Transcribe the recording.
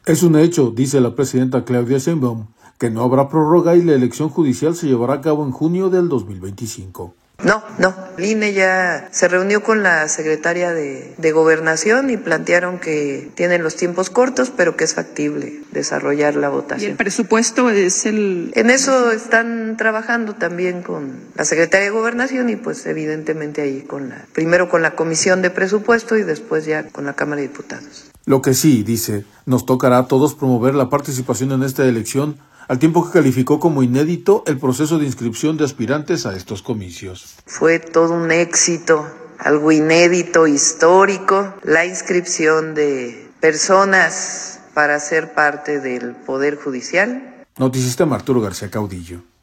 Es un hecho, dice la presidenta Claudia Sheinbaum, que no habrá prórroga y la elección judicial se llevará a cabo en junio del 2025. No, el INE ya se reunió con la secretaria de Gobernación y plantearon que tienen los tiempos cortos, pero que es factible desarrollar la votación. ¿Y el presupuesto es el...? En eso están trabajando también con la secretaria de Gobernación y pues evidentemente ahí primero con la Comisión de Presupuesto y después ya con la Cámara de Diputados. Lo que sí, dice, nos tocará a todos promover la participación en esta elección, al tiempo que calificó como inédito el proceso de inscripción de aspirantes a estos comicios. Fue todo un éxito, algo inédito, histórico, la inscripción de personas para ser parte del Poder Judicial. Noticista Arturo García Caudillo.